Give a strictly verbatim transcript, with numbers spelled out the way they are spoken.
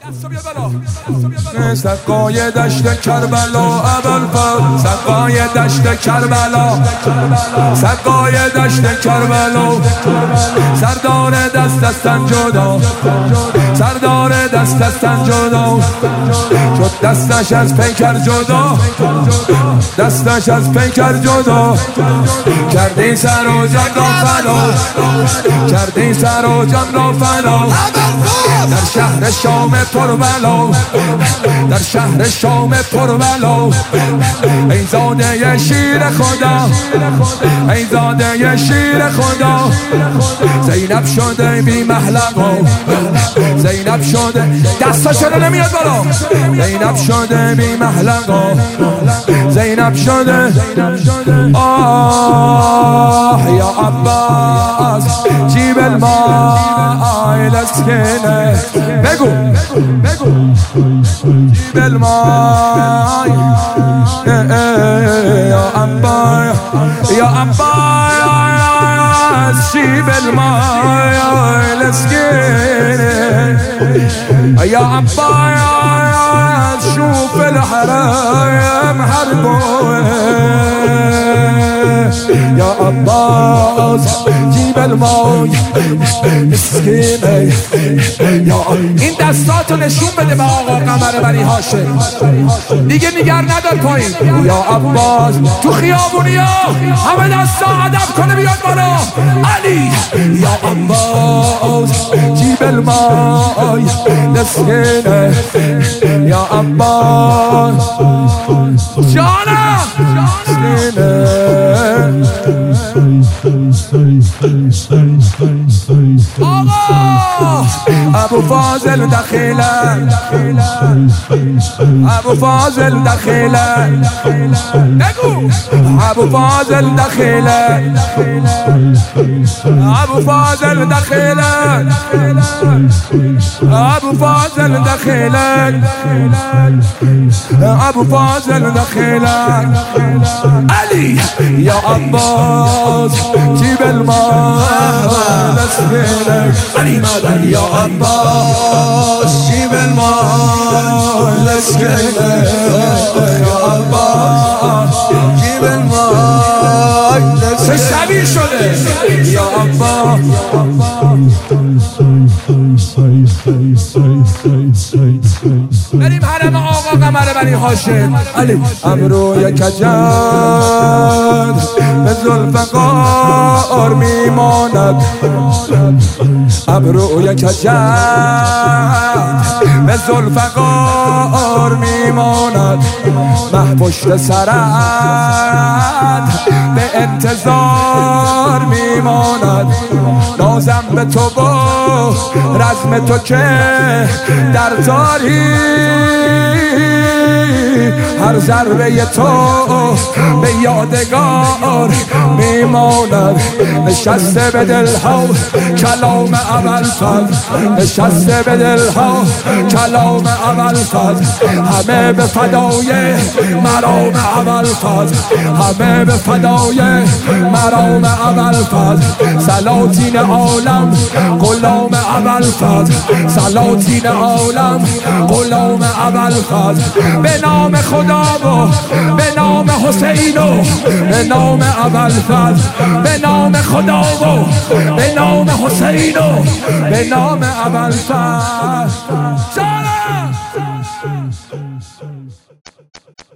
سقای دشت کربلا ابوالفضل، سقای دشت کربلا، سقای دشت کربلا، سردار دست دستن جدا، سردار دست دستن جدا، شد دستش از پیکر جدا، دستش از پیکر جدا، کردی سر و جان را فدا، کردی سر و جان را فدا، در شهر شام پربلا، در شهر شام پربلا، ای زاده شیر خدا، ای زاده شیر خدا، زینب شده بی محلقا، زینب شده دستا چرا نمیاد بالا، زینب شده بی محلقا، زینب شده آه یا عباس جیب الماء لسکنه، بگو بگو جیب الماء یا عباس، یا عباس جیب الماء لسکنه، یا عباس شوف الحرام حربه، یا عباس جیب الماء مسکینه، این دستاتو نشون بده به آقا قمر بنی هاشم، دیگه نگر ندار پایین، یا عباس تو خیابونی ها همه دستا ادب کنه بیاد بالا، علی یا عباس جیب الماء مسکینه، یا عباس جانم مسکینه، آقا ابو فاضل دخیلن، ابو فاضل دخیلن، بگو ابو فاضل دخیلن، ابو فاضل دخیلن، ابو فاضل دخیلن، ابو فاضل دخیلن، علی یا عباس جیب الماء لسکنه، علی مادر یا عباس جیب الماء لسکنه، یا عباس جیب الماء لسکنه، شبیه شده یا عباس. بریم حرم آقا قمر بنی هاشم، علی ابروی کجد به ذوالفقار میماند، ابروی کجد به ذوالفقار میماند، مه پشت سرت به انتظار میماند، نازم به تو با رزم تو که در تاری، هر ضربه تو به یادگار میماند، نشسته به دلها کلام ابوالفضل، نشسته به دلها کلام ابوالفضل، همه به فدای مرام ابوالفضل، همه به فدای مرام ابوالفضل، سلاطین عالم غلام ابوالفضل، سلاطین عالم غلام ابوالفضل، به نام خدا و به نام حسین و به نام ابوالفضل، به نام خدا و به نام حسین و به نام ابوالفضل.